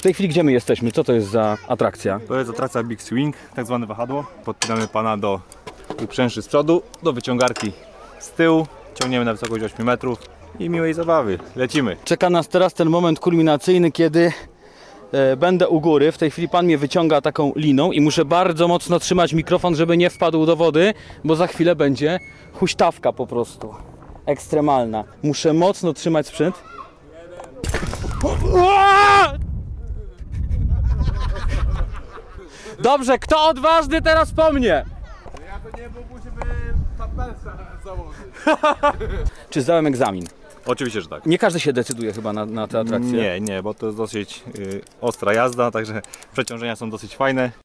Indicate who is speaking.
Speaker 1: tej chwili gdzie my jesteśmy? Co to jest za atrakcja?
Speaker 2: To jest atrakcja Big Swing, tak zwane wahadło. Podpinamy pana do uprzęży z przodu, do wyciągarki z tyłu. Ciągniemy na wysokość 8 metrów i miłej zabawy. Lecimy.
Speaker 1: Czeka nas teraz ten moment kulminacyjny, kiedy będę u góry. W tej chwili pan mnie wyciąga taką liną i muszę bardzo mocno trzymać mikrofon, żeby nie wpadł do wody, bo za chwilę będzie huśtawka po prostu. Ekstremalna. Muszę mocno trzymać sprzęt. Dobrze, kto odważny teraz po mnie?
Speaker 3: Ja to nie, bo musimy papelsa założyć.
Speaker 1: Czy zdałem egzamin?
Speaker 2: Oczywiście, że tak.
Speaker 1: Nie każdy się decyduje chyba na tę atrakcję.
Speaker 2: Nie, bo to jest dosyć ostra jazda, także przeciążenia są dosyć fajne.